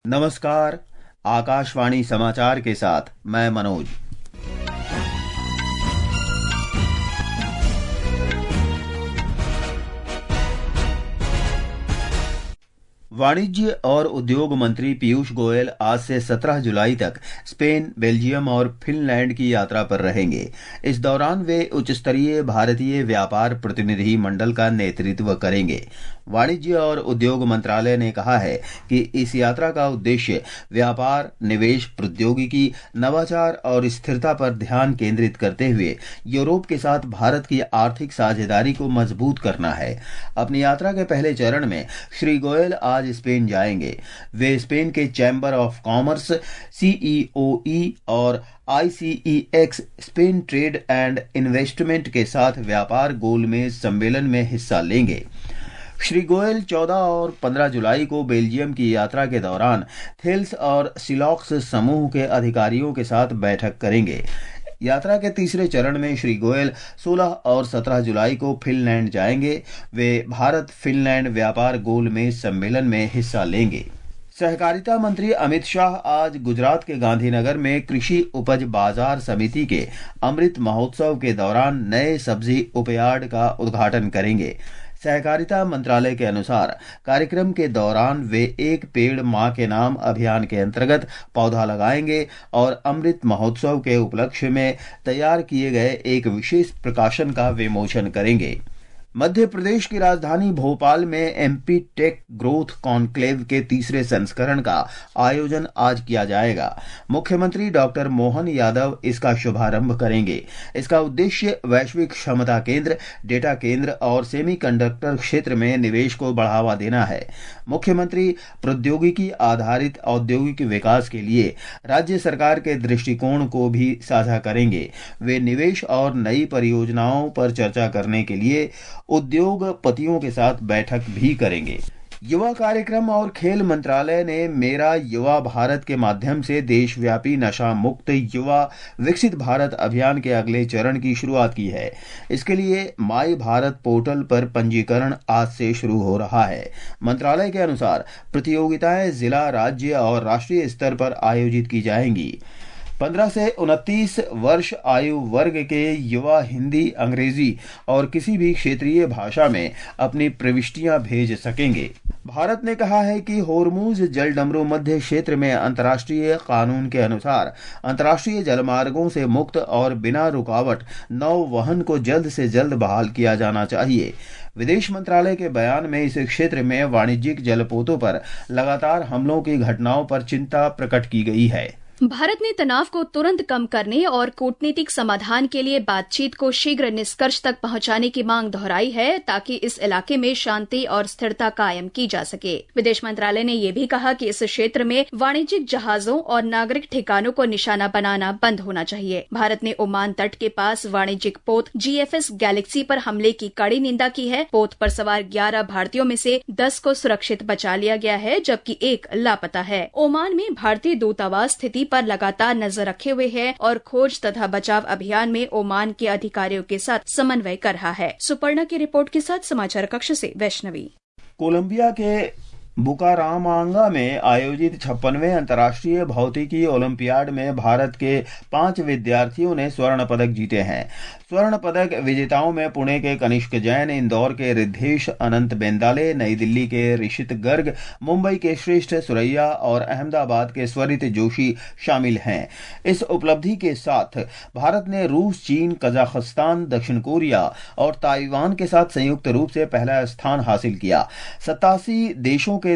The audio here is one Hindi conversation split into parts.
नमस्कार। आकाशवाणी समाचार के साथ मैं मनोज। वाणिज्य और उद्योग मंत्री पीयूष गोयल आज से 17 जुलाई तक स्पेन, बेल्जियम और फिनलैंड की यात्रा पर रहेंगे। इस दौरान वे उच्च स्तरीय भारतीय व्यापार प्रतिनिधि मंडल का नेतृत्व करेंगे। वाणिज्य और उद्योग मंत्रालय ने कहा है कि इस यात्रा का उद्देश्य व्यापार, निवेश, प्रौद्योगिकी, नवाचार और स्थिरता पर ध्यान केंद्रित करते हुए यूरोप के साथ भारत की आर्थिक साझेदारी को मजबूत करना है। अपनी यात्रा के पहले चरण में श्री गोयल आज स्पेन जाएंगे। वे स्पेन के चैम्बर ऑफ कॉमर्स, CEOE और ICEX Spain trade and investment के साथ व्यापार गोलमेज सम्मेलन में हिस्सा लेंगे। श्री गोयल 14 और 15 जुलाई को बेल्जियम की यात्रा के दौरान थेल्स और सिलॉक्स समूह के अधिकारियों के साथ बैठक करेंगे। यात्रा के तीसरे चरण में श्री गोयल 16 और 17 जुलाई को फिनलैंड जाएंगे। वे भारत फिनलैंड व्यापार गोलमेज सम्मेलन में हिस्सा लेंगे। सहकारिता मंत्री अमित शाह आज गुजरात के गांधीनगर में कृषि उपज बाजार समिति के अमृत महोत्सव के दौरान नए सब्जी उपयार्ड का उद्घाटन करेंगे। सहकारिता मंत्रालय के अनुसार कार्यक्रम के दौरान वे एक पेड़ मां के नाम अभियान के अंतर्गत पौधा लगाएंगे और अमृत महोत्सव के उपलक्ष्य में तैयार किए गए एक विशेष प्रकाशन का विमोचन करेंगे। मध्य प्रदेश की राजधानी भोपाल में MP टेक ग्रोथ कॉन्क्लेव के तीसरे संस्करण का आयोजन आज किया जाएगा। मुख्यमंत्री डॉक्टर मोहन यादव इसका शुभारंभ करेंगे। इसका उद्देश्य वैश्विक क्षमता केंद्र, डेटा केंद्र और सेमीकंडक्टर क्षेत्र में निवेश को बढ़ावा देना है। मुख्यमंत्री प्रौद्योगिकी आधारित औद्योगिक विकास के लिए राज्य सरकार के दृष्टिकोण को भी साझा करेंगे। वे निवेश और नई परियोजनाओं पर चर्चा करने के लिए उद्योगपतियों के साथ बैठक भी करेंगे। युवा कार्यक्रम और खेल मंत्रालय ने मेरा युवा भारत के माध्यम से देशव्यापी नशा मुक्त युवा विकसित भारत अभियान के अगले चरण की शुरुआत की है। इसके लिए माई भारत पोर्टल पर पंजीकरण आज से शुरू हो रहा है। मंत्रालय के अनुसार प्रतियोगिताएं जिला, राज्य और राष्ट्रीय स्तर पर आयोजित की जाएंगी। 15 से 29 वर्ष आयु वर्ग के युवा हिंदी, अंग्रेजी और किसी भी क्षेत्रीय भाषा में अपनी प्रविष्टियां भेज सकेंगे। भारत ने कहा है कि होर्मुज जलडमरू मध्य क्षेत्र में अंतर्राष्ट्रीय कानून के अनुसार अंतर्राष्ट्रीय जलमार्गों से मुक्त और बिना रुकावट नौवहन को जल्द से जल्द बहाल किया जाना चाहिए। विदेश मंत्रालय के बयान में इस क्षेत्र में वाणिज्यिक जलपोतों पर लगातार हमलों की घटनाओं पर चिंता प्रकट की गई है। भारत ने तनाव को तुरंत कम करने और कूटनीतिक समाधान के लिए बातचीत को शीघ्र निष्कर्ष तक पहुंचाने की मांग दोहराई है, ताकि इस इलाके में शांति और स्थिरता कायम की जा सके। विदेश मंत्रालय ने यह भी कहा कि इस क्षेत्र में वाणिज्यिक जहाजों और नागरिक ठिकानों को निशाना बनाना बंद होना चाहिए। भारत ने ओमान तट के पास वाणिज्यिक पोत GFS गैलेक्सी पर हमले की कड़ी निंदा की है। पोत पर सवार 11 भारतीयों में से 10 को सुरक्षित बचा लिया गया है, जबकि एक लापता है। ओमान में भारतीय दूतावास स्थिति पर लगातार नजर रखे हुए है और खोज तथा बचाव अभियान में ओमान के अधिकारियों के साथ समन्वय कर रहा है। सुपर्णा की रिपोर्ट के साथ समाचार कक्ष से वैष्णवी। कोलंबिया के बुकारामांगा में आयोजित 56वें अंतर्राष्ट्रीय भौतिकी ओलंपियाड में भारत के 5 विद्यार्थियों ने स्वर्ण पदक जीते हैं। स्वर्ण पदक विजेताओं में पुणे के कनिष्क जैन, इंदौर के रिद्धेश अनंत बेंदाले, नई दिल्ली के ऋषित गर्ग, मुंबई के श्रेष्ठ सुरैया और अहमदाबाद के स्वरित जोशी शामिल हैं। इस उपलब्धि के साथ भारत ने रूस, चीन, कजाकिस्तान, दक्षिण कोरिया और ताइवान के साथ संयुक्त रूप से पहला स्थान हासिल किया। 87 देशों के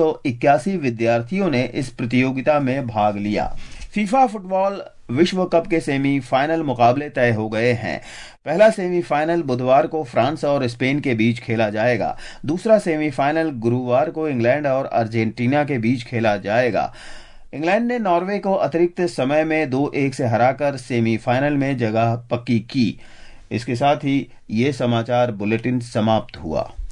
381 विद्यार्थियों ने इस प्रतियोगिता में भाग लिया। फीफा फुटबॉल विश्व कप के सेमीफाइनल मुकाबले तय हो गए हैं। पहला सेमीफाइनल बुधवार को फ्रांस और स्पेन के बीच खेला जाएगा। दूसरा सेमीफाइनल गुरुवार को इंग्लैंड और अर्जेंटीना के बीच खेला जाएगा। इंग्लैंड ने नॉर्वे को अतिरिक्त समय में 2-1 से हराकर सेमीफाइनल में जगह पक्की की। इसके साथ ही ये समाचार बुलेटिन समाप्त हुआ।